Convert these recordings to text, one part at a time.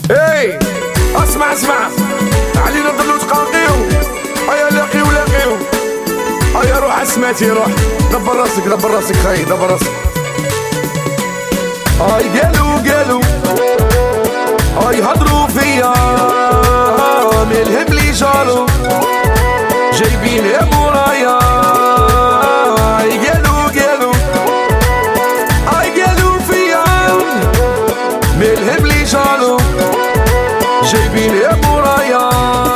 اي اسمع علينا نضلو تقاقيو. هيا لاقيو هيا روح اسماتي روح دبر راسك خاي دبر راسك. هاي قالوا هاي هضروا فيا من الهم لي جارو جايبين يا مورايا. هاي قالوا فيا من الهم لي جارو جايبين يا مورايا.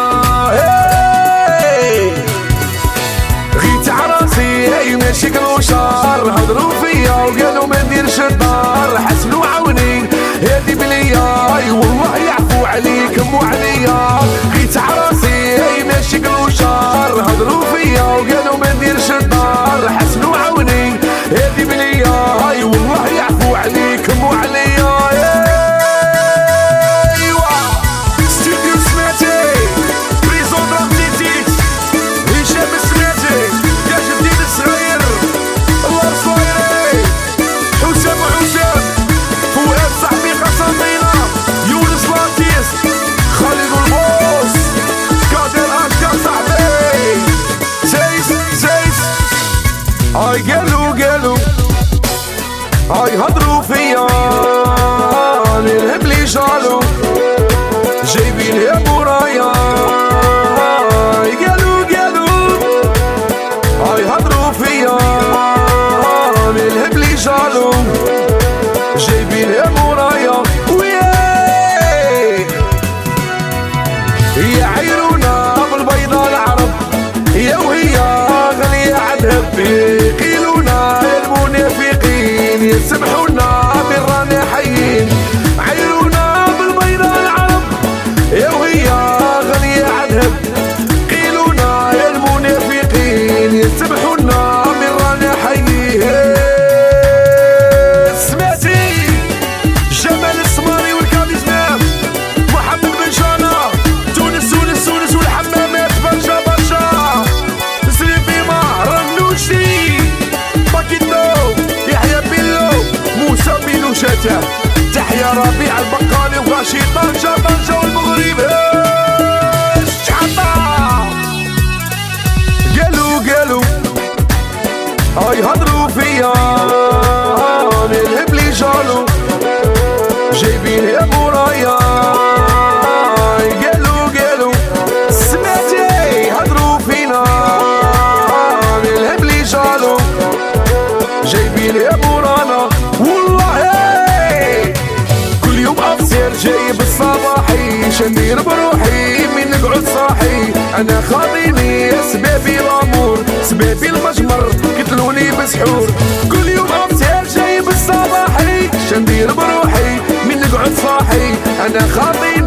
غيت عراسي هاي ماشي كانوا شهر هضروا فيا وقالوا ما نديرش الدار حسنوا عاوني هادي بليا. اي والله يعفو عليكم وعليا. غيت عراسي هاي ماشي كانوا شهر هضروا فيا وقالوا ما نديرش الدار حسنوا عاوني هادي بليا. اي والله يعفو عليكم وعليا. هاي قالوا هاي هضروا فيا الهم لي جالو جايبين يا مورايا. هاي قالوا هاي هضروا فيا الهم لي جالو جايبين يا مورايا. يا عيرونا بالبيضة العرب يا وهي غالية عذهب قيلونا المنافقين يسمحونا بالرانا حيين. عيرونا بالبيضة العرب يا وهي غالية عذهب قيلونا المنافقين يسمحونا بالرانا حيين. سمعتي جمال السماري والكابيزنام محمد بن جانا تونس والحمامات برشا سليبي رنوشي باكيتو يحيى بيلو موسى بيلو شاتا تحيا ربيع البقالي وغاشي طنجة والمغرب. قالوا هاي هضروا فيا من الهم لي جالو جايبين يا مورايا. قالوا سمعتي هضروا فينا من الهم لي جالو جايبين يا مورانا. والله كل يوم افسر جايب الصباحي شندير بروحي من نقعد صاحي. انا خاضيني سبابي الامور سبابي المجمر قتلوني بسحور. كل يوم افسر جايب الصباحي شندير بروحي من نقعد صاحي. انا خاضيني